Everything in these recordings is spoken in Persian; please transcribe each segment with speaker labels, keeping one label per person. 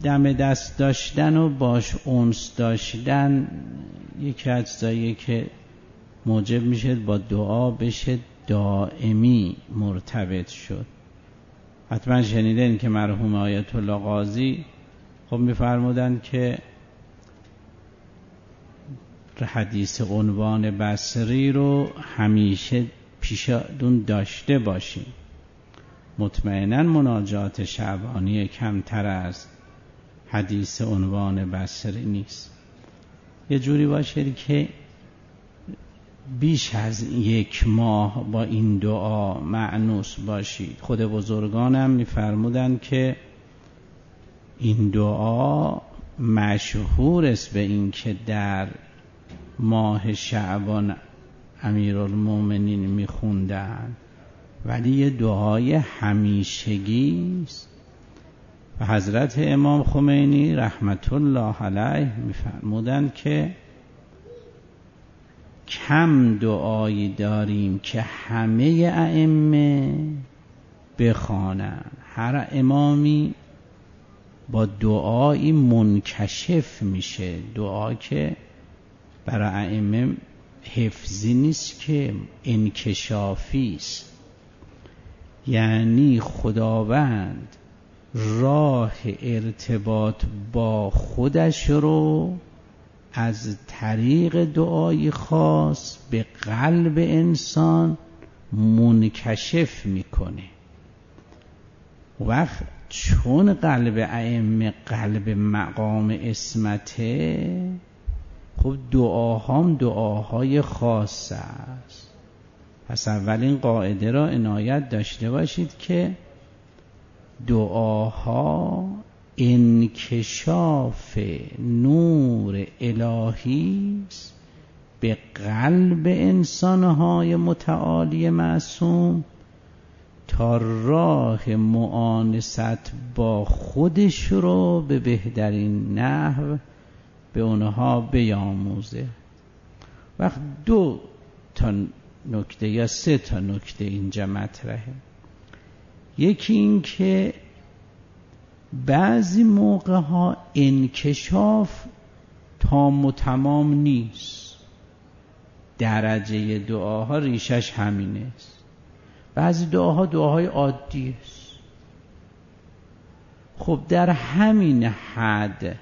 Speaker 1: دم دست داشتن و باش انس داشتن یکی از چیزاییه که موجب میشه با دعا بشه دائمی مرتبط شد. حتما شنیدین که مرحوم آیت الله قاضی خب میفرمودن که حدیث عنوان بصری رو همیشه پیشتون داشته باشین. مطمئناً مناجات شعبانی کمتر از حدیث عنوان بصری نیست. یه جوری باشه که بیش از 1 ماه با این دعا مأنوس باشید. خود بزرگانم میفرمودن که این دعا مشهور است به این که در ماه شعبان امیرالمومنین میخوندن، ولی یه دعای همیشگی است. و حضرت امام خمینی رحمت الله علیه میفرمودن که کم دعایی داریم که همه ائمه بخوانند. هر امامی با دعایی منکشف میشه، دعا که برای ائمه حفظی نیست که انکشافی است. یعنی خداوند راه ارتباط با خودش رو از طریق دعای خاص به قلب انسان منکشف میکنه. وقت چون قلب ائمه قلب مقام عصمته، خب دعاهام دعاهای خاص است. پس اولین قاعده را عنایت داشته باشید که دعاها انکشاف نور الهی است به قلب انسانهای متعالی معصوم تا راه مؤانست با خودش رو به بهترین نحو به اونها بیاموزه. وقت 2 تا نکته یا 3 تا نکته اینجا مطرحه. یکی این که بعضی موقع ها انکشاف تام و تمام نیست. درجه دعاها ریشش همینه است. بعضی دعاها دعاهای عادی است. خب در همین حد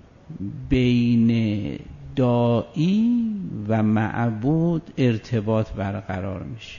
Speaker 1: بین داعی و معبود ارتباط برقرار میشه.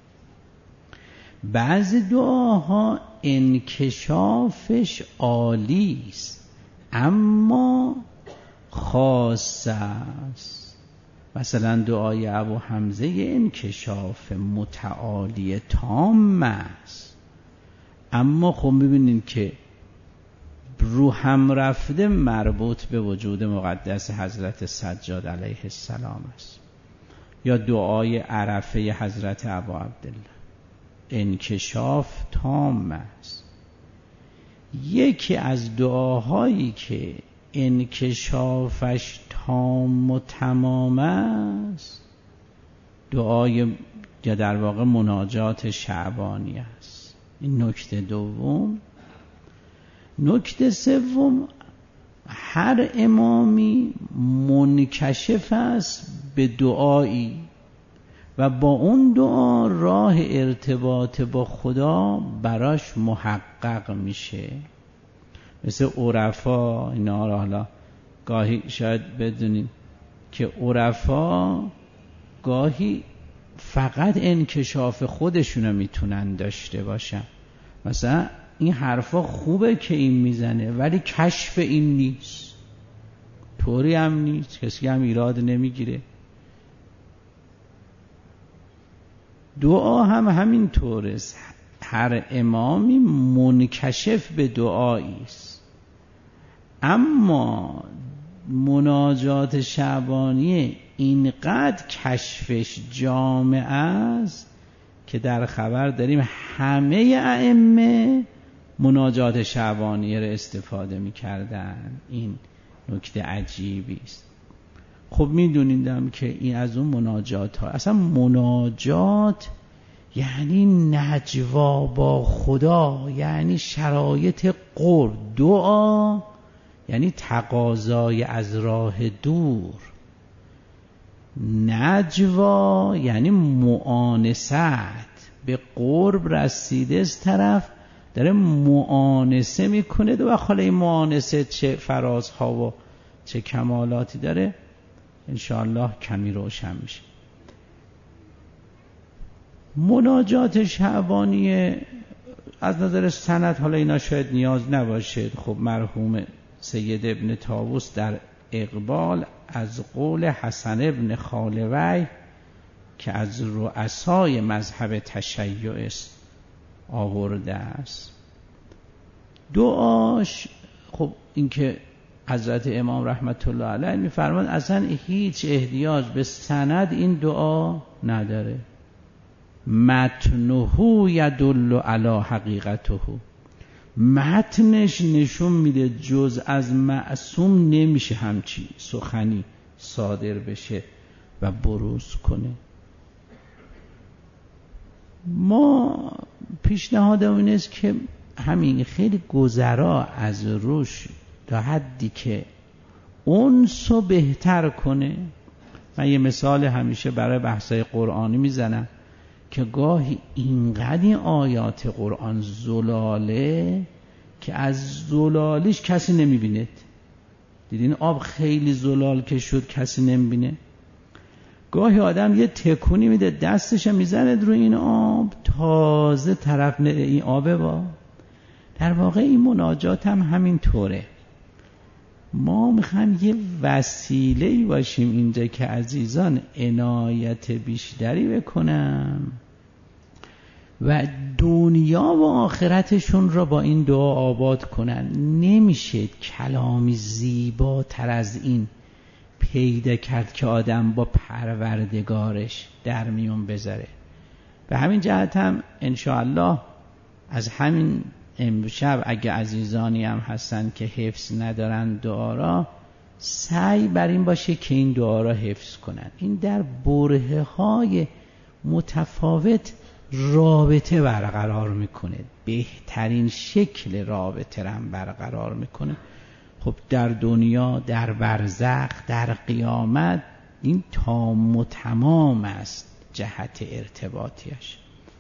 Speaker 1: بعضی دعاها انکشافش عالی است اما خاص است. مثلا دعای ابو حمزه انکشاف متعالی تام است، اما خب میبینید که رو هم رفته مربوط به وجود مقدس حضرت سجاد علیه السلام است. یا دعای عرفه حضرت ابا عبدالله انکشاف تام است. یکی از دعاهایی که انکشافش تام و تمام است دعای یا در واقع مناجات شعبانی است. این نکته دوم. نکته سوم، هر امامی منکشف است به دعایی و با اون دعا راه ارتباط با خدا براش محقق میشه. مثل عرفا، اینا را حالا گاهی شاید بدونید که عرفا گاهی فقط انکشاف خودشونو میتونن داشته باشن. مثلا این حرفا خوبه که این میزنه ولی کشف این نیست، طوری هم نیست، کسی هم ایراد نمیگیره. دعا هم همین طور است. هر امامی منکشف به دعایی است، اما مناجات شعبانی اینقدر کشفش جامع است که در خبر داریم همه ائمه مناجات شعبانی را استفاده می‌کردن. این نکته عجیبی است. خب می‌دونیدم که این از اون مناجات ها، اصلا مناجات یعنی نجوا با خدا، یعنی شرایط قرب. دعا یعنی تقاضای از راه دور. نجوا یعنی معانست، به قرب رسیده از طرف داره معانسه میکنه و حالا این معانسه چه فرازها و چه کمالاتی داره انشاءالله کمی روشن میشه. مناجات شعبانیه از نظر سند حالا اینا شاید نیاز نباشه. خب مرحوم سید ابن طاووس در اقبال از قول حسن ابن خالوی که از رؤسای مذهب تشیع است آورده است. دعاش خب این که حضرت امام رحمت الله علیه میفرمان اصلا هیچ احتیاج به سند این دعا نداره. متنه یدل علی حقیقته، متنش نشون میده جز از معصوم نمیشه همچی سخنی صادر بشه و بروز کنه. ما پیشنهادم این است که همین خیلی گذرا از روش تا حدی که اونسو بهتر کنه. من یه مثال همیشه برای بحثای قرآنی میزنم که گاهی اینقدر این آیات قرآن زلاله که از زلالیش کسی نمیبیند. دیدین آب خیلی زلال که شد کسی نمیبینه. گاهی آدم یه تکونی میده دستش میزنه رو این آب تازه طرف این آبه با. در واقع این مناجات هم همین طوره. ما میخوایم یه وسیله‌ای باشیم اینجا که عزیزان عنایت بیشتری بکنم و دنیا و آخرتشون را با این دعا آباد کنن. نمیشه کلامی زیباتر از این پیدا کرد که آدم با پروردگارش در میون بذاره. به همین جهت هم انشاءالله از همین امشب اگه عزیزانی هم هستن که حفظ ندارن دعا را، سعی بر این باشه که این دعا را حفظ کنن. این در برهه های متفاوت رابطه برقرار میکنه، بهترین شکل رابطه را هم برقرار میکنه. خب در دنیا، در برزخ، در قیامت این تام و تمام است جهت ارتباطیش.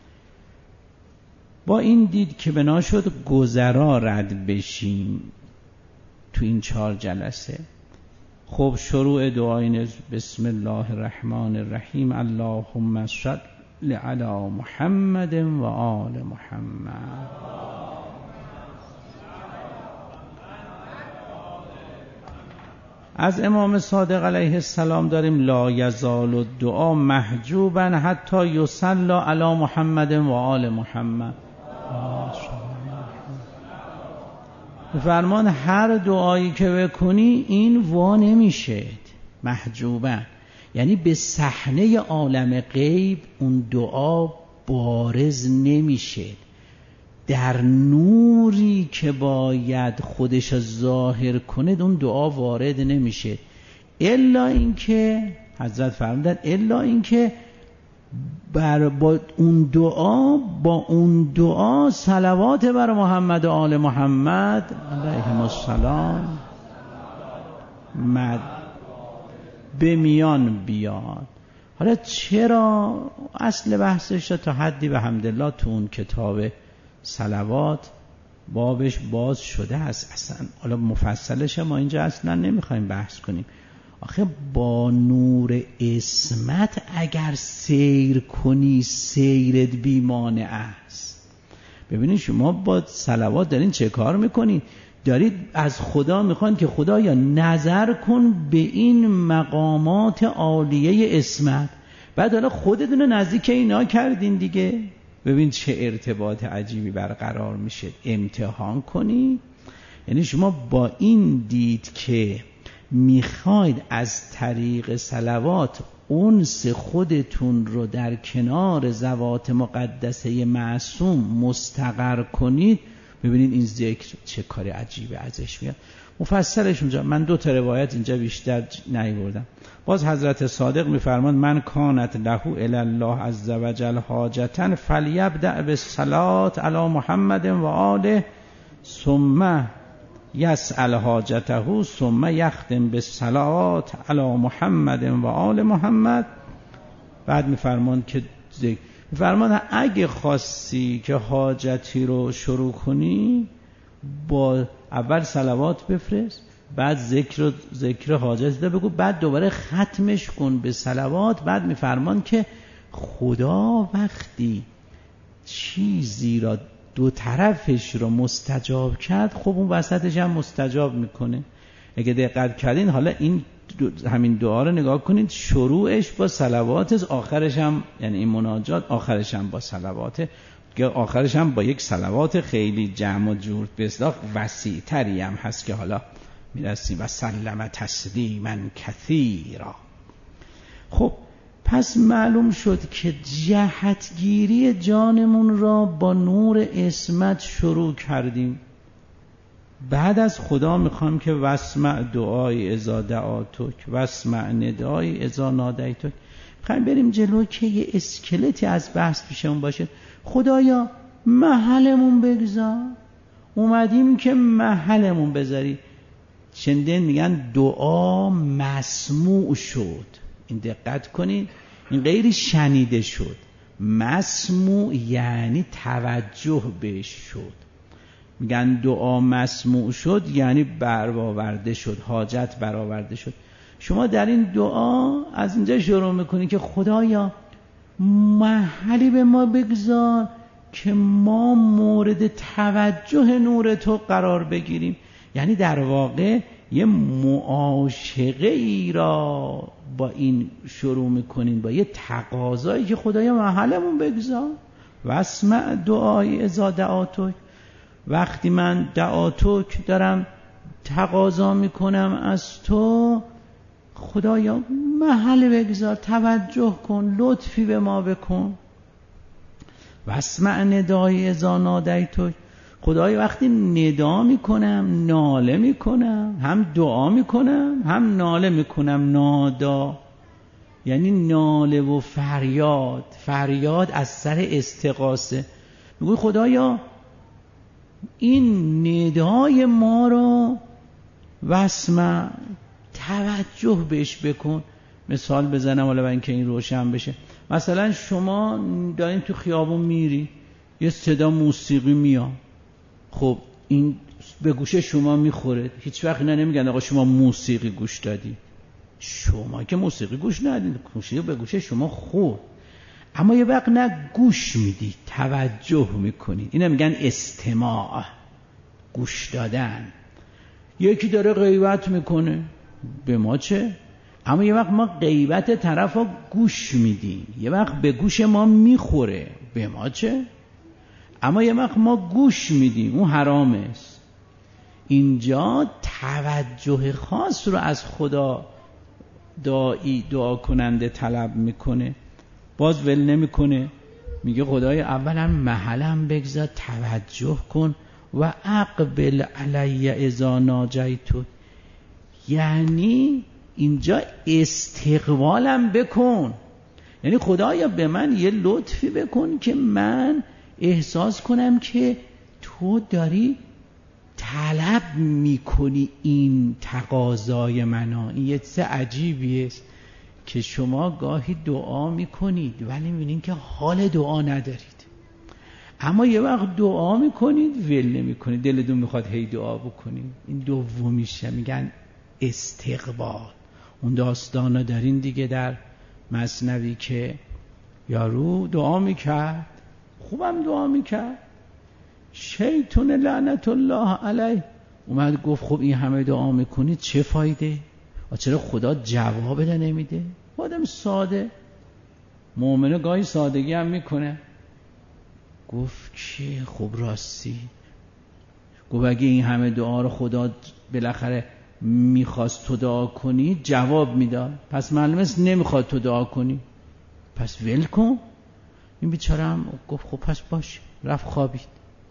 Speaker 1: با این دید که بنا شد گذرا رد بشیم تو این 4 جلسه. خب شروع دعای بسم الله الرحمن الرحیم اللهم صل علی محمد و آل محمد. از امام صادق علیه السلام داریم لا یزال الدعا محجوبا حتی یصلی علی محمد و آل محمد. فرمان هر دعایی که بکنی این وا نمیشه محجوبا، یعنی به صحنه عالم غیب اون دعا بارز نمیشه. در نوری که باید خودش ظاهر کنه اون دعا وارد نمیشه، الا اینکه حضرت فرمودن الا اینکه با اون دعا صلوات بر محمد و آل محمد علیهم السلام به میان بیاد. حالا چرا اصل بحثش تا حدی به حمدالله تو اون کتاب صلوات بابش باز شده است اصلا. حالا مفصلش ما اینجا اصلا نمیخوایم بحث کنیم. آخه با نور اسمت اگر سیر کنی سیرت بیمانع است. ببینید شما با صلوات دارین چه کار میکنید؟ دارید از خدا میخواین که خدایا نظر کن به این مقامات عالیه اسمت، بعد حالا خودتون نزدیک اینا کردین دیگه. ببین چه ارتباط عجیبی برقرار میشه. امتحان کنی، یعنی شما با این دید که میخواید از طریق صلوات انس خودتون رو در کنار ذوات مقدسه معصوم مستقر کنید. ببینید این ذکر چه کار عجیبه ازش میاد. مفصلش اونجا من 2 تا روایت اینجا بیشتر نیاوردم. باز حضرت صادق میفرمان من کانت له الی الله عز وجل حاجتا فلیبدأ بالصلاة علی محمد و آله ثم یسأل حاجته ثم یختم بالصلوات علی محمد و آل محمد. بعد میفرمان که میفرمان اگه خواستی که حاجتی رو شروع کنی با اول صلوات بفرست، بعد ذکر حاجت ده بگو، بعد دوباره ختمش کن به صلوات. بعد میفرمان که خدا وقتی چیزی را دو طرفش رو مستجاب کرد، خب اون وسطش هم مستجاب میکنه. اگه دقت کردین حالا این همین دعا رو نگاه کنید، شروعش با صلوات، آخرش هم یعنی این مناجات آخرش هم با صلواته، که آخرش هم با یک صلوات خیلی جمع و جور به اصطلاح وسیع تری هم هست که حالا میرسیم و سلم تسلیما کثیرا. خب پس معلوم شد که جهتگیری جانمون را با نور عصمت شروع کردیم. بعد از خدا میخوام که واسمع دعای اذا دعاتک واسمع ندای اذا نادیتک. میخوایم بریم جلو که یه اسکلتی از بحث پیشمون باشه. خدایا محلمون بگذار، اومدیم که محلمون بذاری. چندین میگن دعا مسموع شد. این دقت کنید، این غیر شنیده شد. مسموع یعنی توجه بهش شد. میگن دعا مسموع شد یعنی برآورده شد، حاجت برآورده شد. شما در این دعا از اینجا شروع میکنید که خدایا محلی به ما بگذار که ما مورد توجه نور تو قرار بگیریم. یعنی در واقع یه معاشقه ای را با این شروع میکنین، با یه تقاضایی که خدایا محلمون بگذار. واسمع دعای اذا دعاتک، وقتی من دعاتک دارم تقاضا میکنم از تو، خدایا محل بگذار، توجه کن، لطفی به ما بکن. واسمع ندای اذا نادیتک، خدایا وقتی ندا میکنم، ناله میکنم، هم دعا میکنم هم ناله میکنم. نادا یعنی ناله و فریاد، فریاد از سر استغاثه. میگوی خدایا این ندای ما رو واسمع، توجه بهش بکن. مثال بزنم حالا برای اینکه این روشن بشه. مثلا شما دارین تو خیابون میری، یه صدا موسیقی میاد، خب این به گوش شما میخوره. هیچ وقت نمیگن آقا شما موسیقی گوش دادی. شما که موسیقی گوش ندید، موسیقی به گوش شما خورد، اما یه وقت نه گوش میدی، توجه میکنی. اینا میگن استماع، گوش دادن. یکی داره غیبت میکنه، به ما چه؟ اما یه وقت ما غیبت طرف ها گوش میدیم، یه وقت به گوش ما میخوره، به ما چه؟ اما یه وقت ما گوش میدیم، اون حرامه است. اینجا توجه خاص رو از خدا دعا کننده طلب میکنه، باز ول نمیکنه. میگه خدای اولا محلم بگذار، توجه کن. و اقبل علی اذا ناجیتو، یعنی اینجا استقبالم بکن. یعنی خدایا به من یه لطفی بکن که من احساس کنم که تو داری طلب میکنی این تقاضای منو. این یه چیز عجیبیه که شما گاهی دعا میکنید ولی میبینید که حال دعا ندارید، اما یه وقت دعا میکنید ول نمیکنید، دلتون میخواد هی دعا بکنید. این دومیشه، میگن استقبال. اون داستانا دارین دیگه در مثنوی که یارو دعا میکرد، خوبم دعا میکرد، شیطان لعنت الله علیه اومد گفت خب این همه دعا میکنید چه فایده؟ چرا خدا جواب ده نمیده؟ آدم ساده، مؤمنه گاهی سادگی هم میکنه. گفت که خب راستی، گفت اگه این همه دعا رو خدا بالاخره میخواست تو دعا کنی جواب میداد، پس معلومه است نمیخواد تو دعا کنی، پس ول کن. این بیچاره هم گفت خب پس باش، رفت خوابید.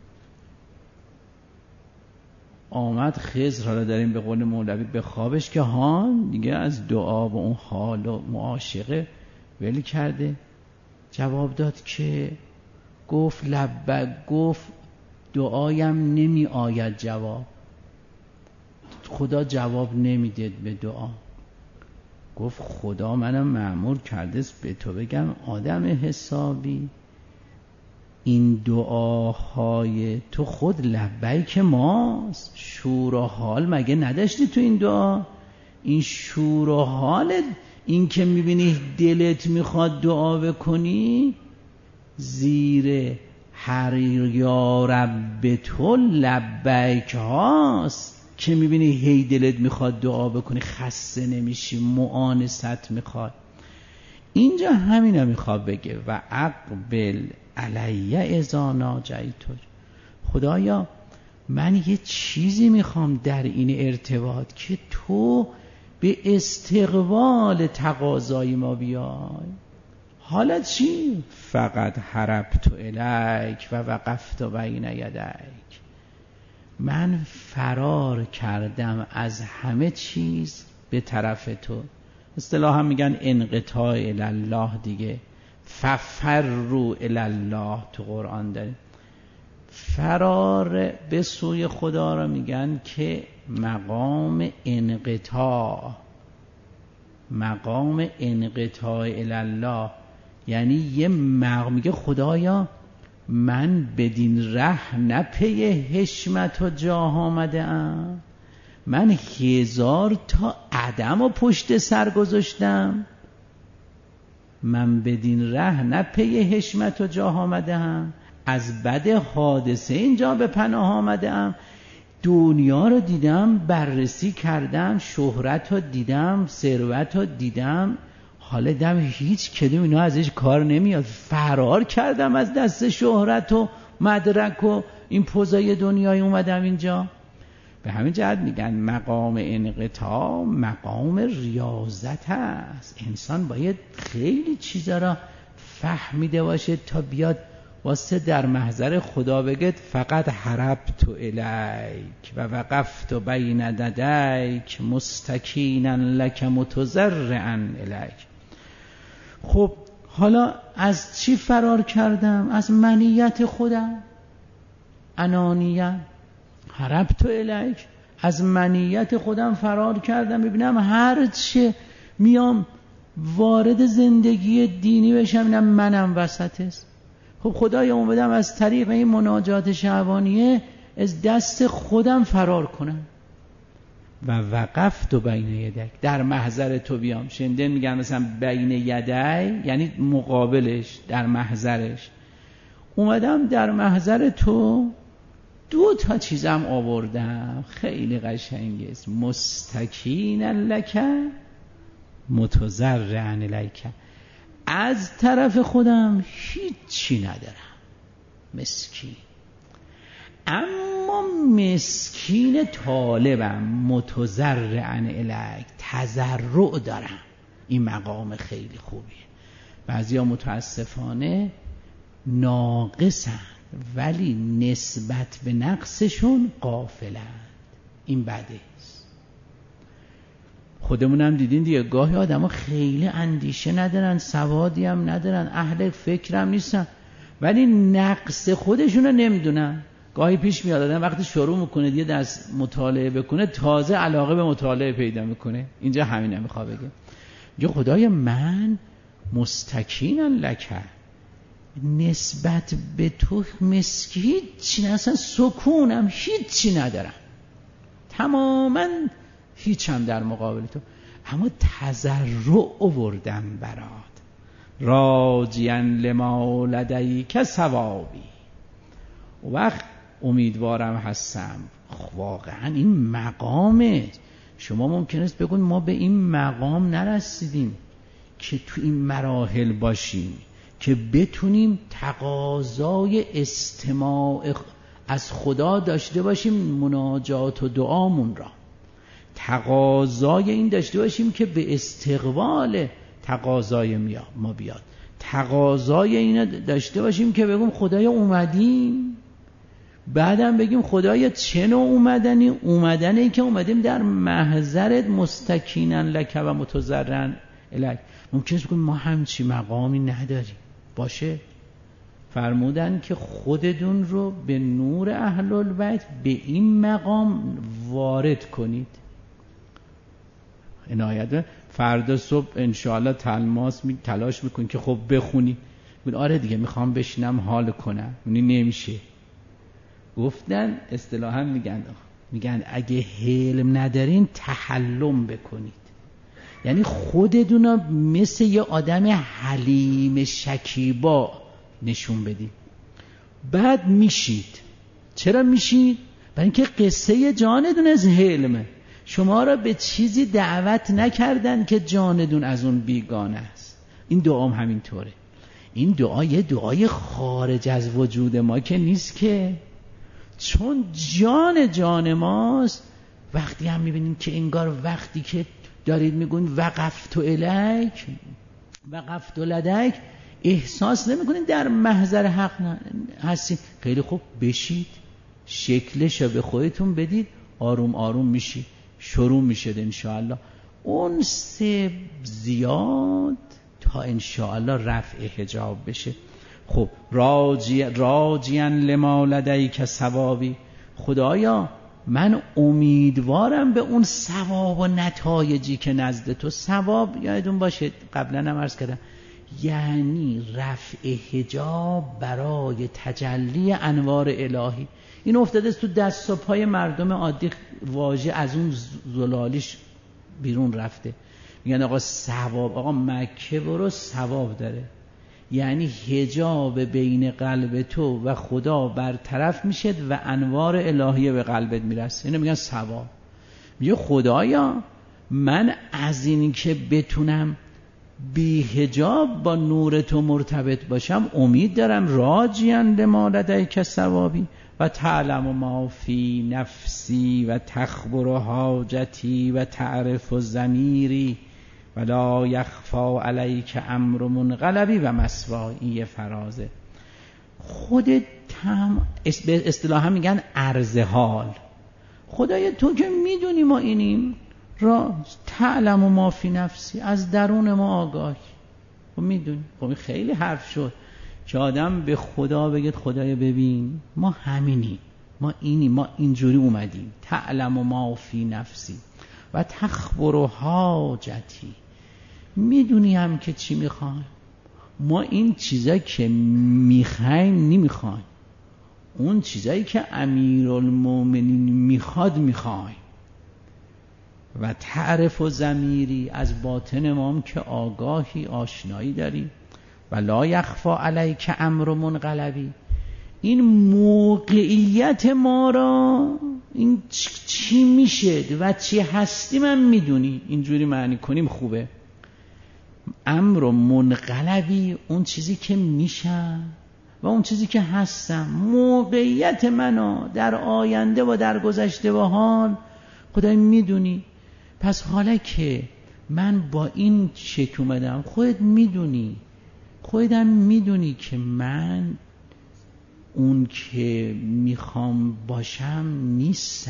Speaker 1: آمد خضر، حالا داریم به قول مولوی به خوابش، که هان دیگه از دعا و اون حال و معاشقه ول کرده. جواب داد که گفت لبک، گفت دعایم نمی آید جواب. خدا جواب نمیده به دعا. گفت خدا منو مأمور کرده است به تو بگم آدم حسابی، این دعاهای تو خود لبیک ماست، شور و حال مگه نداشتی تو این دعا؟ این شور و حال، این که میبینی دلت میخواد دعا بکنی، زیر هر یا رب تو لبیک هاست که میبینی هی دلت میخواد دعا بکنی، خسته نمیشی، معانست میخواد. اینجا همینو میخواد بگه و اقبل علیه اذا ناجیت. خدایا من یه چیزی میخوام در این ارتباط که تو به استقبال تقاضای ما بیای. حالا چی؟ فقط هربت الیک و وقفت بین یدیک. من فرار کردم از همه چیز به طرف تو. اصطلاحا میگن انقطاع الله دیگه، ففروا الی الله تو قرآن داریم. فرار به سوی خدا را میگن که مقام انقطاع، مقام انقطاع الی الله، یعنی یه میگه خدایا من بدین ره نه پی حشمت و جاه آمده ام، من 1000 تا عدم و پشت سر گذاشتم، من بدین ره نه پی حشمت و جاه آمده ام، از بد حادثه اینجا به پناه آمده ام، دنیا رو دیدم، بررسی کردم، شهرت رو دیدم، ثروت رو دیدم، حالا دم هیچ کدوم اینا ازش کار نمیاد، فرار کردم از دست شهرت و مدرک و این پوزای دنیای اومدم اینجا. به همین جهت میگن مقام انقطاع مقام ریاضت است. انسان باید خیلی چیزا را فهمیده باشه تا بیاد واسه در محضر خدا بگید فقط هربت الیک و وقفت بین یدیک مستکینا لک متضرعا الیک. خب حالا از چی فرار کردم؟ از منیت خودم، انانیت. هربت الیک، از منیت خودم فرار کردم. ببینم هر چه میام وارد زندگی دینی بشم اینم منم وسط است. خب خدایا اومدم از طریق این مناجات شعبانیه از دست خودم فرار کنم و وقفت بین یدیک، در محضر تو بیام. شنیدن میگن مثلا بین یدی یعنی مقابلش، در محضرش. اومدم در محضر تو، 2 تا چیزم آوردم خیلی قشنگه است. مستکینا لک متضرعا الیک، از طرف خودم هیچی ندارم، مسکین، اما مسکین طالبم، متضرعا الیک، تضرع دارم. این مقام خیلی خوبیه. بعضیا متاسفانه ناقصن ولی نسبت به نقصشون غافلند. این بده است. خودمونم دیدین دیگه، گاهی آدم ها خیلی اندیشه ندارن، سوادی هم ندارن، اهل فکرم نیستن، ولی نقص خودشون رو نمیدونن. گاهی پیش میاد آدم وقتی شروع میکنه یه درس مطالعه بکنه تازه علاقه به مطالعه پیدا میکنه. اینجا همین میخواد بگه، میگه خدای من مستکینا لک، نسبت به تو مسکی، هیچی، اصلا سکونم هیچی ندارم، تماما هیچم در مقابل تو، اما تضرع آوردم برات، راجیا لما لدیک ثوابی، وقت امیدوارم هستم. واقعا این مقامه. شما ممکن است بگون ما به این مقام نرسیدیم که تو این مراحل باشیم که بتونیم تقاضای استماع از خدا داشته باشیم، مناجات و دعامون را تقاضای این داشته باشیم که به استقبال تقاضای ما بیاد، تقاضای این داشته باشیم که بگیم خدایا اومدیم، بعدم بگیم خدایا چه نوع اومدنی که اومدیم در محضرت مستکینا لک و متضرعا الیک. ممکنه بگیم ما همچی مقامی نداریم، باشه، فرمودن که خودتون رو به نور اهل البیت به این مقام وارد کنید. عنایت فردا صبح انشاءالله تلاش میکن که خب بخونی. آره دیگه میخوام بشینم حال کنم. نمیشه. گفتن اصطلاحا میگن اگه حلم ندارین تحلم بکنید، یعنی خودتون رو مثل یه آدم حلیم شکیبا نشون بدید. بعد میشید. چرا میشید؟ برای اینکه قصه جانتون از حلمه. شما را به چیزی دعوت نکردن که جانتون از اون بیگانه است. این دعام همینطوره. این دعا یه دعای خارج از وجود ما که نیست که، چون جان ماست. وقتی هم میبینیم که انگار وقتی که دارید میگون وقفت الیک وقفت لدیک، احساس نمیکنید در محضر حق هستید. خیلی خوب، بشید، شکلش رو به خودتون بدید، آروم آروم میشید، شروع میشد انشاءالله. اون سه زیاد تا انشاءالله رفع حجاب بشه. خب راجیاً لما لدیک ثوابی، خدایا من امیدوارم به اون ثواب و نتایجی که نزد تو. ثواب یادتون باشه قبلا هم عرض کردم یعنی رفع حجاب برای تجلی انوار الهی. این افتاده تو دست و پای مردم عادی، واژه از اون زلالیش بیرون رفته. میگن آقا ثواب، آقا مکه برو ثواب داره، یعنی حجاب بین قلب تو و خدا برطرف میشه و انوار الهیه به قلبت میرسه. اینو میگن ثواب. میگه خدایا من از این که بتونم بی حجاب با نور تو مرتبط باشم امید دارم. راجیاً لما لدیک ثوابی و تعلم ما فی نفسی و تخبر حاجتی و تعرف ضمیری ولا یخفا علیک امر منقلبی و مثوایی. این یه فرازه. خودت به اصطلاح میگن عرض حال. خدای تو که میدونی ما اینیم، را تعلم ما فی نفسی، از درون ما آگاهی. خب میدونی. خب خیلی حرف شد که آدم به خدا بگید خدای ببین ما همینی، ما اینی، ما اینجوری اومدیم. تعلم ما فی نفسی و تخبر حاجتی، میدونی هم که چی میخوایم. ما این چیزایی که میخوایم نمیخوایم، اون چیزایی که امیرالمومنین میخوایم. و تعرف و ضمیری، از باطن ما هم که آگاهی آشنایی داری. و لا یخفا علیک امر منقلبی، این موقعیت ما را، این چی میشه و چی هستیم هم میدونی. اینجوری معنی کنیم خوبه. امر منقلبی، اون چیزی که میشم و اون چیزی که هستم، موقعیت منو در آینده و در گذشته و حال خدای میدونی. پس حالا که من با این شکل اومدم، خودت میدونی، خودم میدونی که من اون که میخوام باشم نیستم.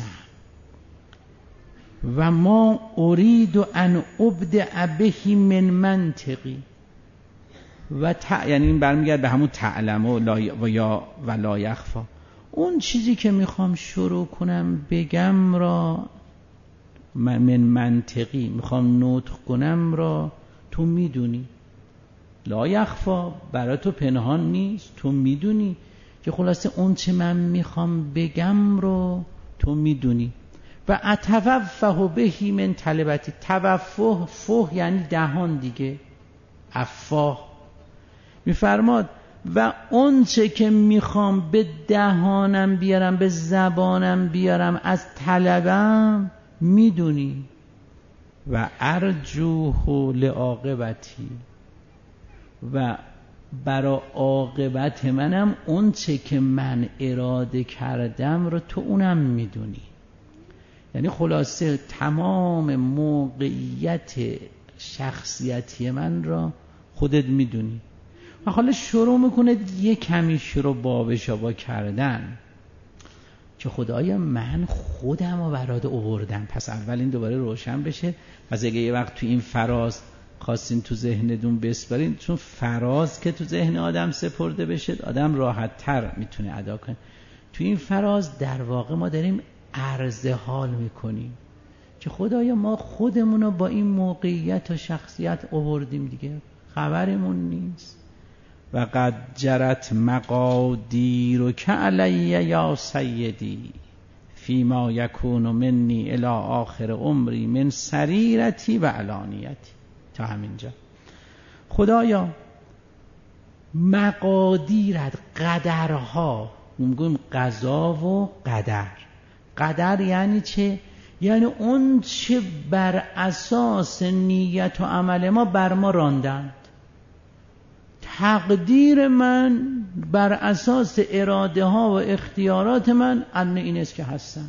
Speaker 1: و ما اريد ان ابدع به من منطقی و یعنی این برمیگرد به همون تعلم و لا یخفا. اون چیزی که میخوام شروع کنم بگم را، من منطقی میخوام نطق کنم را تو میدونی. لا یخفا، برای تو پنهان نیست، تو میدونی که خلاصه اون چه من میخوام بگم رو تو میدونی. و اتوفه بهی من طلبتی، توفه فه یعنی دهان دیگه، افواه میفرماد. و اون چه که میخوام به دهانم بیارم، به زبانم بیارم از طلبم میدونی. و ارجوه لعاقبتی، و برای عاقبت منم اون چه که من اراده کردم رو تو اونم میدونی. یعنی خلاصه تمام موقعیت شخصیتی من را خودت میدونی. و حالا شروع میکنه یه کمی شروع بابشابا کردن که خدایا من خودم رو برات آوردم. پس اول این دوباره روشن بشه. پس اگه یه وقت تو این فراز خواستین تو ذهنتون بسپارین، چون فراز که تو ذهن آدم سپرده بشه آدم راحت تر میتونه ادا کنه. تو این فراز در واقع ما داریم عرض حال میکنیم که خدایا ما خودمونو با این موقعیت و شخصیت آوردیم دیگه، خبرمون نیست. و قد جرت مقادیرک علی یا سیدی فیما یکون منی الی آخر عمری من سریرتی و علانیتی. تا همینجا خدایا مقادیرت، قدرها، میگیم قضا و قدر. قدر یعنی چه؟ یعنی اون چه بر اساس نیت و عمل ما بر ما راندند. تقدیر من بر اساس اراده ها و اختیارات من این است که هستم.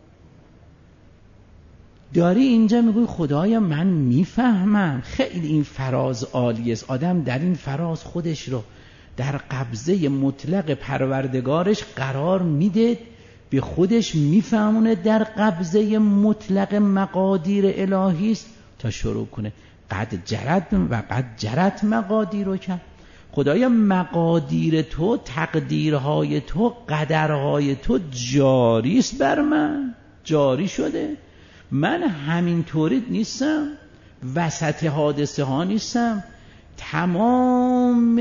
Speaker 1: داری اینجا میگوی خدایا من میفهمم خیلی این فراز عالی است، آدم در این فراز خودش رو در قبضه مطلق پروردگارش قرار میده، به خودش میفهمونه در قبضه مطلق مقادیر الهی است تا شروع کنه قد جرت مقادیرک. خدایا مقادیر تو، تقدیرهای تو، قدرهای تو جاری است بر من، جاری شده. من همینطوری نیستم، وسط حادثه ها نیستم، تمام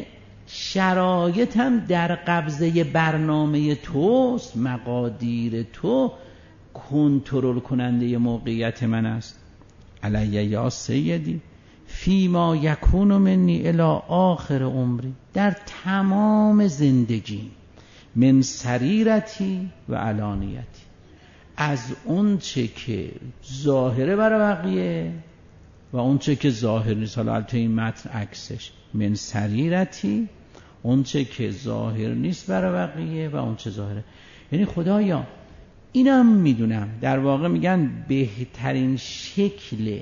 Speaker 1: شرایطم در قبضه برنامه توست، مقادیر تو کنترل کننده موقعیت من است. علی یا سیدی فیما یکون منی الی آخر عمری، در تمام زندگی، من سریرتی و علانیتی، از اون چه که ظاهره برای بقیه و اون چه که ظاهر نیست. حالا البته این متن عکسش، من سریرتی، اون چه که ظاهر نیست برای بقیه و اون چه ظاهره. یعنی خدایا اینم میدونم، در واقع میگن بهترین شکل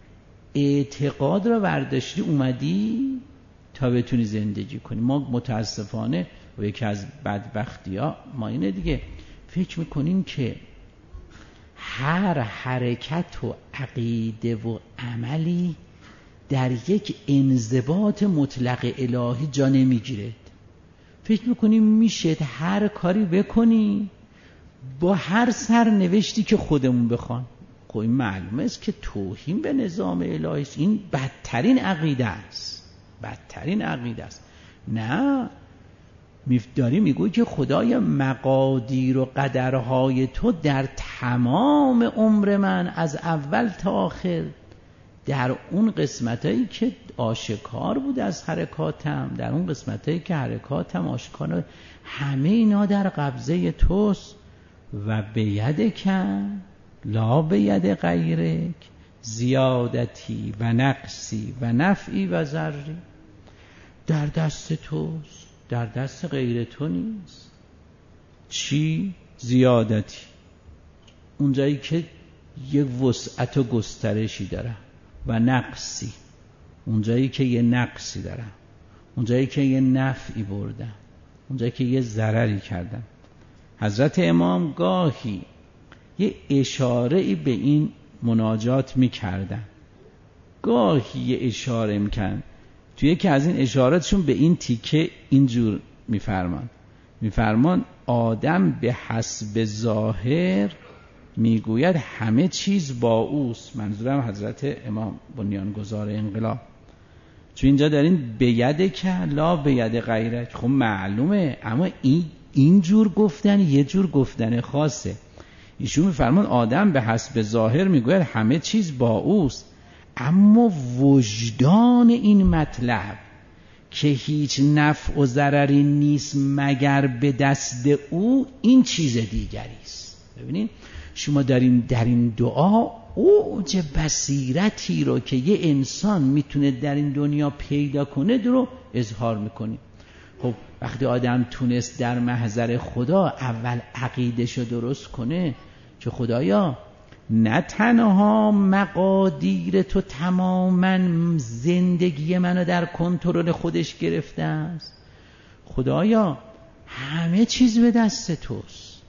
Speaker 1: اعتقاد را برداشتی اومدی تا بتونی زندگی کنی. ما متاسفانه و یکی از بدبختی ها ما اینه دیگه، فکر میکنیم که هر حرکت و عقیده و عملی در یک انضباط مطلق الهی جا نمیگیره. فکر میکنیم میشه هر کاری بکنی با هر سرنوشتی که خودمون بخوان. خب این معلومه است که توهین به نظام الهی است. این بدترین عقیده است، بدترین عقیده است. نه، داری میگوی که خدای مقادیر و قدرهای تو در تمام عمر من از اول تا آخر، در اون قسمتایی که آشکار بود از حرکاتم، در اون قسمتایی که حرکاتم آشکار، همه اینا در قبضه توست. و بیدک لا بید غیرک زیادتی و نقصی و نفعی و ضری، در دست توست، در دست غیر تو نیست. چی؟ زیادتی، اونجایی که یک وسعت و گسترشی داره، و نقصی، اونجایی که یه نقصی داره، اونجایی که یه نفعی بردن، اونجایی که یه ضرری کردن. حضرت امام گاهی یه اشاره‌ای به این مناجات می‌کردن، گاهی یه اشاره می‌کردن. توی یکی از این اشاراتشون به این تیکه اینجور می‌فرمان آدم به حسب ظاهر میگوید همه چیز با اوست. منظورم حضرت امام بنیانگذار انقلاب. چون اینجا دارین بید که لا بید غیرک، خب معلومه، اما این جور گفتن یه جور گفتن خاصه. ایشون میفرمان آدم به حسب ظاهر میگوید همه چیز با اوست، اما وجدان این مطلب که هیچ نفع و ضرری نیست مگر به دست او، این چیز دیگری است. ببینید شما دارین در این دعا اوج بصیرتی رو که یه انسان میتونه در این دنیا پیدا کنه رو اظهار میکنید. خب وقتی آدم تونست در محضر خدا اول عقیده‌شو درست کنه که خدایا نه تنها مقادیر تو تماما زندگی منو در کنترل خودش گرفته است، خدایا همه چیز به دست توست.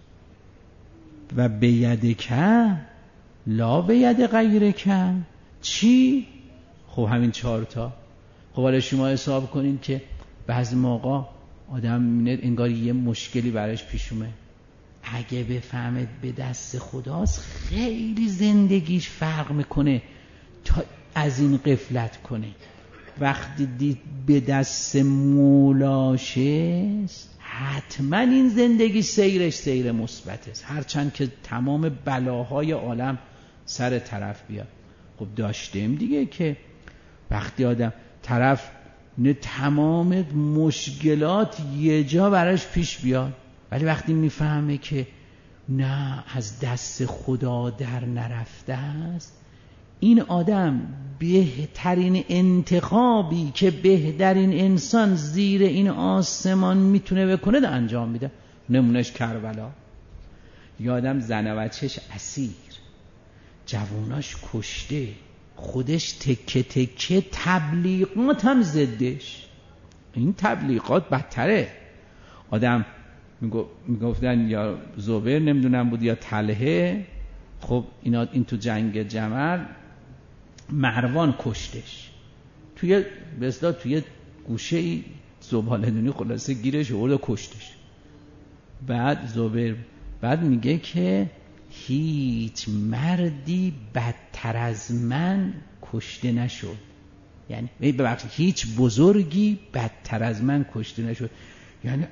Speaker 1: و بیدک لا بید غیرک، چی؟ خب همین 4 تا. خب حالا شما حساب کنین که بعضی موقع آدم میبینه انگار یه مشکلی براش پیش اومه، اگه بفهمه به دست خداست خیلی زندگیش فرق میکنه تا از این غفلت کنه. وقتی دید به دست مولاشه حتما این زندگی سیرش سیر مثبت است، هرچند که تمام بلاهای عالم سر طرف بیاد. خب داشتیم دیگه که وقتی آدم طرف نه تمام مشکلات یه جا براش پیش بیاد، ولی وقتی میفهمه که نه از دست خدا در نرفته است، این آدم بهترین انتخابی که بهترین انسان زیر این آسمان میتونه بکنه ده انجام میده. نمونش کربلا. یه آدم زن و بچه‌ش اسیر، جووناش کشته، خودش تکه تکه، تبلیغات هم زدش. این تبلیغات بدتره. آدم میگفتن یا زبیر نمیدونم بود یا طلحه، خب این تو جنگ جمل مروان کشتش، توی گوشه زباله‌دونی خلاصه گیرش آورد و کشتش. بعد زبیر بعد میگه که هیچ مردی بدتر از من کشته نشد، یعنی ببخشید هیچ بزرگی بدتر از من کشته نشد، یعنی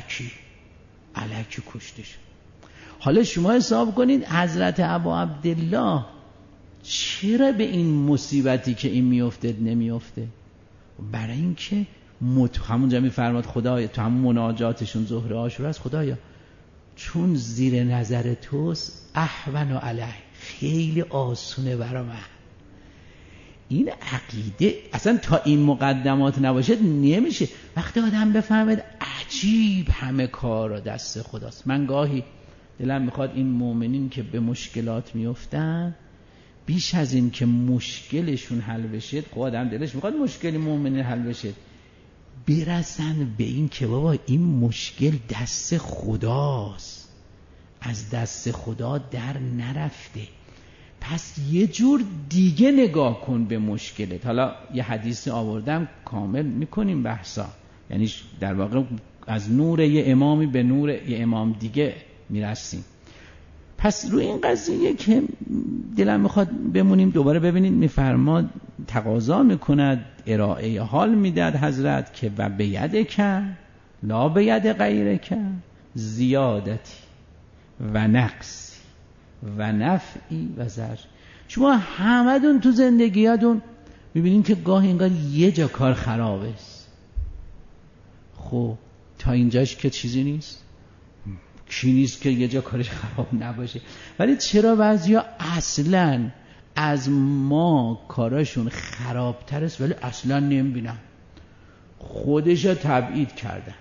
Speaker 1: الکی کشته شد. حالا شما حساب کنید حضرت ابا عبدالله چرا به این مصیبتی که این میفته نمیفته؟ برای اینکه همونجا میفرماد خدایا، تو همون مناجاتشون ظهر عاشورا است، خدایا چون زیر نظر توست اهون علیه، خیلی آسونه برا من. این عقیده اصلا تا این مقدمات نباشه نمیشه. وقتی آدم بفهمد عجیب همه کار دست خداست. من گاهی دلم میخواد این مؤمنین که به مشکلات میفتن، بیش از این که مشکلشون حل بشه، خب آدم دلش میخواد مشکلی مؤمنین حل بشه، برسن به این که بابا این مشکل دست خداست، از دست خدا در نرفته، پس یه جور دیگه نگاه کن به مشکلت. حالا یه حدیث آوردم کامل میکنیم بحثا، یعنی در واقع از نور یه امامی به نور یه امام دیگه میرسیم. پس روی این قضیه که دلم میخواد بمونیم دوباره ببینید میفرماد تقاضا میکند، ارائه حال میداد حضرت که و بیدک لا بید غیرک زیادتی و نقصی و نفعی و ضر. شما همدون تو زندگیاتون میبینید که گاهی انگار یه جا کار خرابه است. خب تا اینجاش که چیزی نیست، کی نیست که یه جا کارش خراب نباشه، ولی چرا بعضیا اصلا از ما کاراشون خرابتر است ولی اصلا نمیبینن، خودشو تبعید کردن،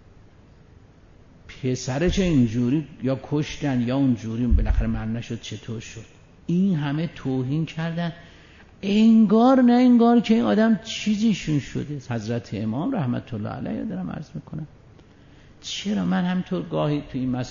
Speaker 1: پسرش اینجوری یا کشتن یا اونجوری، بالاخره من نشد چطور شد. این همه توهین کردن، انگار نه انگار که این آدم چیزیشون شده. حضرت امام رحمت الله علیه دارم عرض میکنم. چرا من همطور گاهی تو این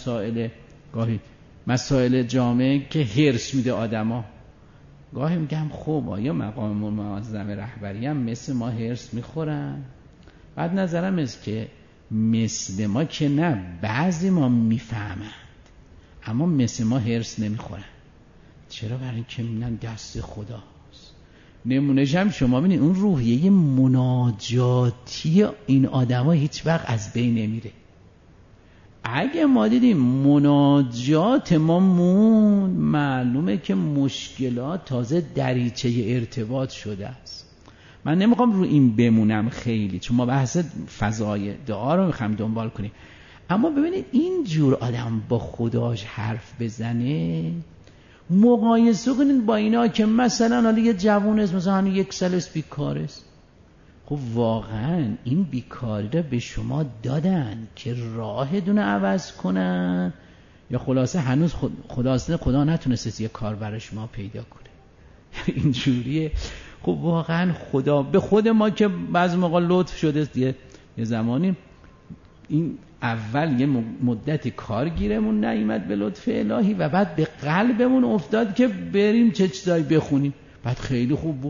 Speaker 1: مسائل جامعه که هرس میده آدما، گاهی میگم خب آیا مقام معظم رهبری هم مثل ما هرس میخورن؟ بعد نظرم است که مثل ما که نه، بعضی ما میفهمند اما مثل ما هرس نمیخورن. چرا؟ برای اینکه میبینن دست خداست. نمونهش هم شما ببینید اون روحیه مناجاتی این آدما هیچ وقت از بین نمیره. اگه ما دیدیم مناجات ما معلومه که مشکلات تازه دریچه ارتباط شده است. من نمیخوام رو این بمونم خیلی، چون ما بحث فضای دعا رو میخوام دنبال کنیم، اما ببینید این جور آدم با خداش حرف بزنه، مقایسه کنید با اینا که مثلا حالا یه جوون است مثلا 1 سال است بیکار است. خب واقعا این بیکاری را به شما دادن که راه دونه عوض کنن، یا خلاصه هنوز خدا نتونسته یه کار برای شما پیدا کنه؟ اینجوریه. خب واقعا خدا به خود ما که بعضی موقع لطف شده یه زمانی این اول یه مدتی کارگیرمون نیامد به لطف الهی و بعد به قلبمون افتاد که بریم چه چیزایی بخونیم، بعد خیلی خوب بود.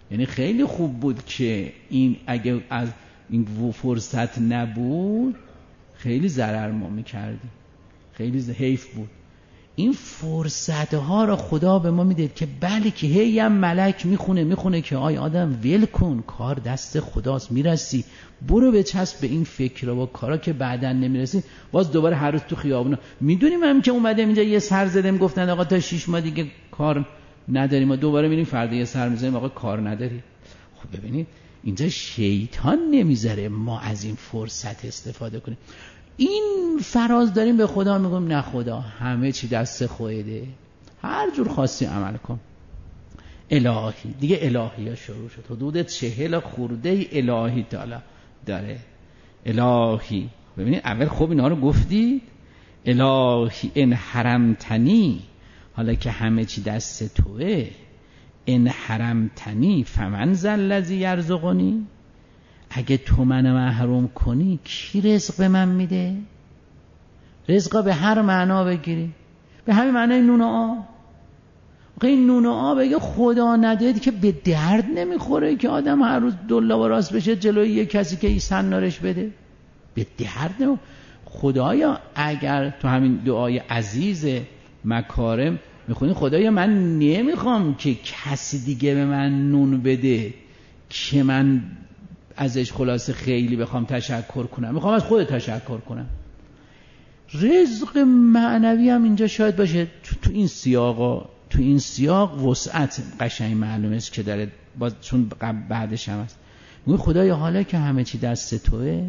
Speaker 1: یعنی خیلی خوب بود که این اگه از این فرصت نبود خیلی ضرر ما میکردیم، خیلی حیف بود. این فرصتها را خدا به ما میده که بله که هی هم ملک میخونه که آی آدم ول کن، کار دست خداست، میرسی، برو بچسب به این فکر و کارا که بعداً نمیرسی. باز دوباره هر روز تو خیابونا میدونیم هم که اومده اینجا یه سر زدیم گفتن آقا تا 6 ماه دیگه کار نداریم، ما دوباره میریم فردا یه سر میزنیم آقا کار نداری. خب ببینید اینجا شیطان نمیذاره ما از این فرصت استفاده کنیم. این فراز داریم به خدا میگم نه خدا همه چی دست خودته، هر جور خواستی عمل کن. الهی دیگه، الهی ها شروع شد، حدود 40 خورده الهی تعالی داره. الهی ببینید اول خوب اینا رو گفتید، الهی ان حرمتنی، حالا که همه چی دست توه، ان حرمتنی فمن ذا الذی یرزقنی، اگه تو منو محروم کنی کی رزق به من میده؟ رزقا به هر معنا بگیری، به همین معنای نون و آب. این نون و آب اگه خدا ندید که به درد نمیخوره که آدم هر روز دلا و راست بشه جلوی یک کسی که ایسن نارش بده، به درد نمیخوره. خدایا اگر تو همین دعای عزیز مکارم میخونی خدایا من نمیخوام که کسی دیگه به من نون بده که من ازش خلاصه خیلی بخوام تشکر کنم، میخوام از خود تشکر کنم. رزق معنوی هم اینجا شاید باشه تو این سیاق وسعت قشنگ معلومه است که داره، چون بعدش هم هست. میگه خدایا حالا که همه چی دست توه،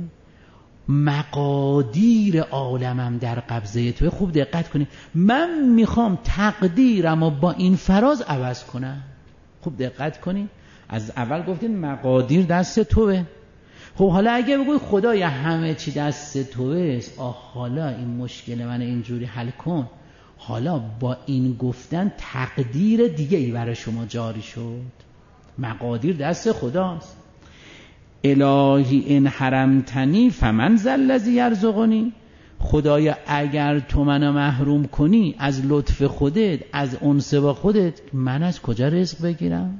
Speaker 1: مقادیر عالمم در قبضه توه، خوب دقت کنی، من میخوام تقدیرم رو با این فراز عوض کنم. خوب دقت کنی، از اول گفتین مقادیر دست توه. خب حالا اگه بگوی خدایا همه چی دست توه، حالا این مشکل من اینجوری حل کن، حالا با این گفتن تقدیر دیگه ای برای شما جاری شد. مقادیر دست خداست. الهی ان حرمتنی فمن ذا الذی یرزقنی، خدایا اگر تو منو محروم کنی از لطف خودت، از انس با خودت، من از کجا رزق بگیرم؟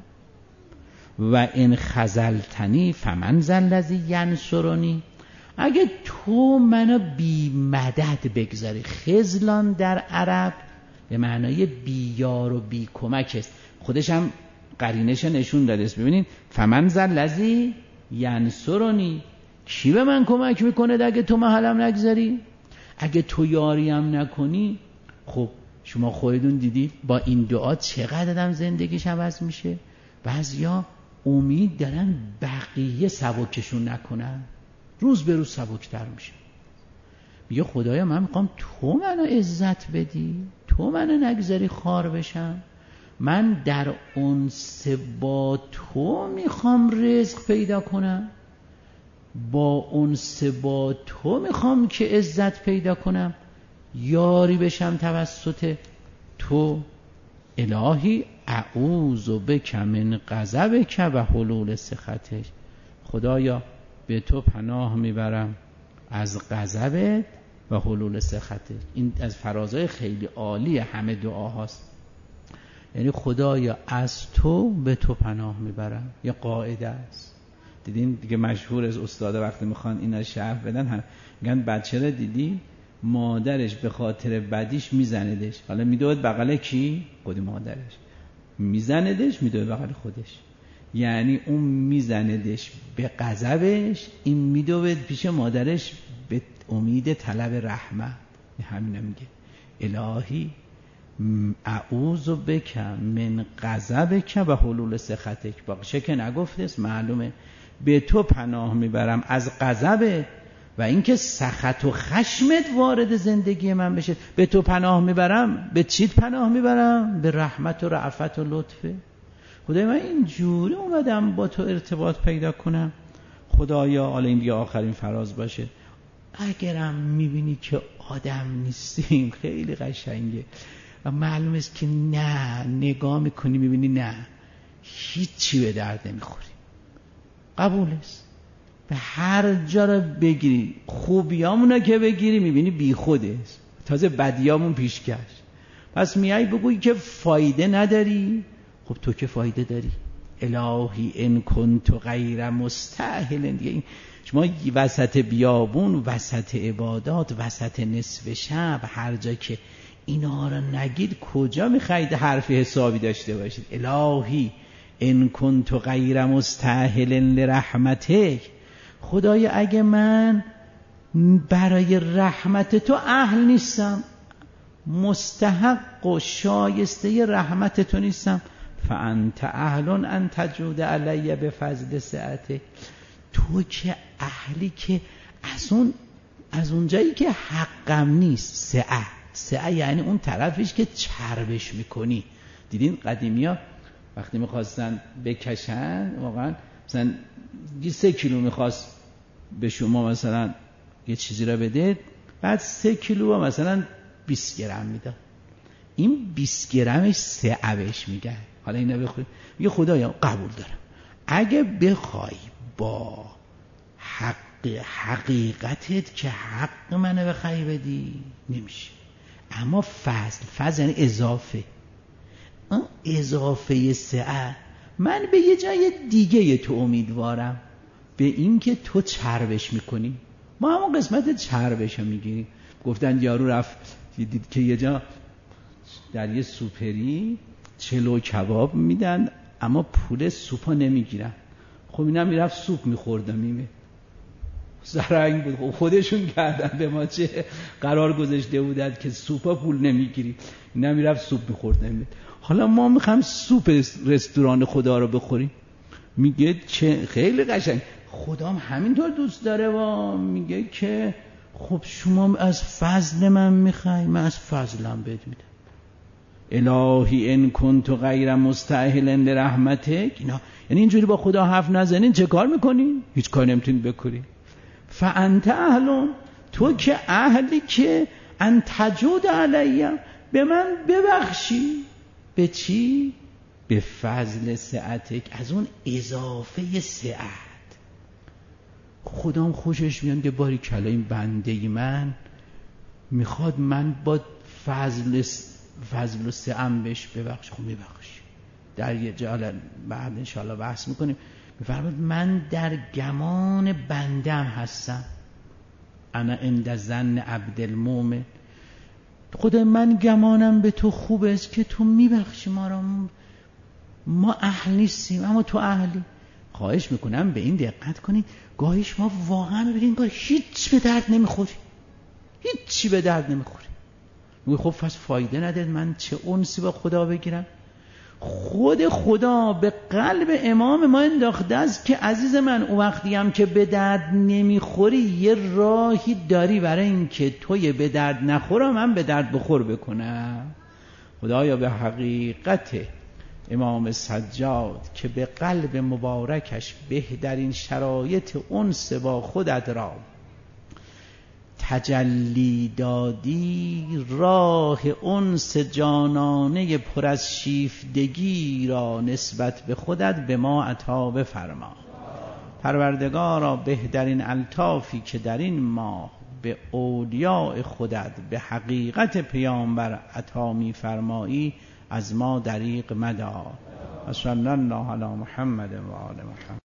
Speaker 1: و ان خذلتنی فمن ذا الذی ینصرنی، اگه تو منو بی مدد بگذاری. خذلان در عرب به معنای بی یار و بی کمک است، خودش هم قرینش نشون داده است. ببینید فمن ذا الذی ینصرنی، کی به من کمک میکنه اگه تو محلم نگذاری؟ اگه تو یاریم نکنی. خب شما خودتون دیدید با این دعا چقدر آدم زندگیش عوض میشه. بعضیا امید دارن بقیه سبکشون نکنن، روز به روز سبکتر میشه. میگه خدایا من میخوام تو منو عزت بدی، تو منو نگذاری خار بشم، من در انس با تو میخوام رزق پیدا کنم، با انس با تو میخوام که عزت پیدا کنم، یاری بشم توسط تو. الهی اعوذ بک من غضبک و حلول سخطک، خدایا به تو پناه میبرم از غضبت و حلول سخطت. این از فرازهای خیلی عالی همه دعاهاست. یعنی خدایا از تو به تو پناه میبرم. یه قاعده است، دیدین دیگه مشهور از استادا وقتی میخوان اینا شرح بدن میگن بچه را دیدی مادرش به خاطر بدیش میزندش، حالا میدوید بغل کی؟ خود مادرش. میزندش میدوید بغل خودش، یعنی اون میزندش به غضبش، این میدوید پیش مادرش به امید طلب رحمت. همین میگه الهی اعوذ بک من غضبک و حلول سخطک. باشه که نگفتست، معلومه به تو پناه میبرم از غضبت و اینکه سخط و خشمت وارد زندگی من بشه. به تو پناه میبرم، به چیت پناه میبرم؟ به رحمت و رأفت و لطفه. خدای من اینجوری اومدم با تو ارتباط پیدا کنم. خدایا حالا این دیگه آخرین فراز باشه، اگرم میبینی که آدم نیستیم، خیلی قشنگه و معلوم است که نه، نگاه میکنی میبینی نه هیچی به درد نمیخوری، قبول است. به هر جا رو بگیری، خوبیامونو که بگیری میبینی بی خوده است، تازه بدیامون پیشکش. پس میای بگویی که فایده نداری. خب تو که فایده داری، الهی ان کنت غیر مستاهل. دیگه شما وسط بیابون، وسط عبادات، وسط نصف شب، هر جا که اینا رو نگید کجا میخواید حرف حسابی داشته باشید؟ الهی ان کنت غیر مستاهل لرحمتک، خدایا اگه من برای رحمت تو اهل نیستم، مستحق و شایسته رحمت تو نیستم، فانت اهل ان تجود علی بفضل سعتک، تو که اهلی که از اون جایی که حقم نیست، سعه یعنی اون طرفش که چربش میکنی. دیدین قدیمیا وقتی میخواستن بکشن، واقعا مثلا 3 کیلو میخواست به شما مثلا یه چیزی را بده، بعد 3 کیلو مثلا 20 گرم میداد. این 20 گرمش سعه بهش میگن. حالا اینا بخوای میگه خدایا قبول دارم، اگه بخوای با حقیقتت که حق منو بخوای بدی نمیشه، اما فضل یعنی اضافه، اون اضافه سعه، من به یه جای دیگه تو امیدوارم، به این که تو چربش میکنی. ما همون قسمت چربش رو میگیریم. گفتن یارو رفت دید که یه جا در یه سوپری 40 کباب میدن اما پول سوپا نمیگیرن. خب اینم میرفت سوپ میخورد میمه زرنگ بود. خودشون کردن به ما چه قرار گذاشته بودند که سوپا پول نمیگیری، اینم میرفت سوپ میخورد نمیمه. حالا ما میخوایم سوپ رستوران خدا رو بخوریم، میگه چه خیلی قشنگ، خدام همینطور دوست داره و میگه که خب شما از فضل من میخوای، من از فضلم بهت میدم. الهی ان کنت غیر مستاهل لرحمتک، اینا یعنی اینجوری با خدا حرف نزنین چه کار میکنین؟ هیچ کار نمیتونین بکنین. فانت اهل، تو که اهلی که ان تجود علی، به من ببخشی. به چی؟ به فضل سعتک، از اون اضافه سعت. خدام خوشش میاد که باری کلا این بنده من میخواد من با فضل و سعم بهش ببخش. خب میبخشی. در یه جا بعد انشاءالله بحث میکنیم، میفرماید من در گمان بندم هستم، انا عند ظن عبد المؤمن. خدای من گمانم به تو خوب است که تو میبخشی ما را، ما اهل نیستیم اما تو اهلی. خواهش میکنم به این دقت کنید، گاهیش ما واقعا ببینید گاهی هیچ به درد نمیخوری، هیچی به درد نمیخوری، میگه خب پس فایده نداره من چه انسی با خدا بگیرم. خود خدا به قلب امام ما انداخته است که عزیز من اون وقتی هم که به درد نمیخوری یه راهی داری برای این که توی به درد نخورم من به درد بخور بکنم. خدایا به حقیقت امام سجاد که به قلب مبارکش بهترین شرایط انس با خودت را تجلی دادی، راه انس جانانه پر از شیفتگی را نسبت به خودت به ما عطا بفرما. پروردگارا بهترین الطافی که در این ماه به اولیاء خودت به حقیقت پیامبر عطا می‌فرمایی از ما دریغ مدار. صلی الله علی محمد و آل محمد.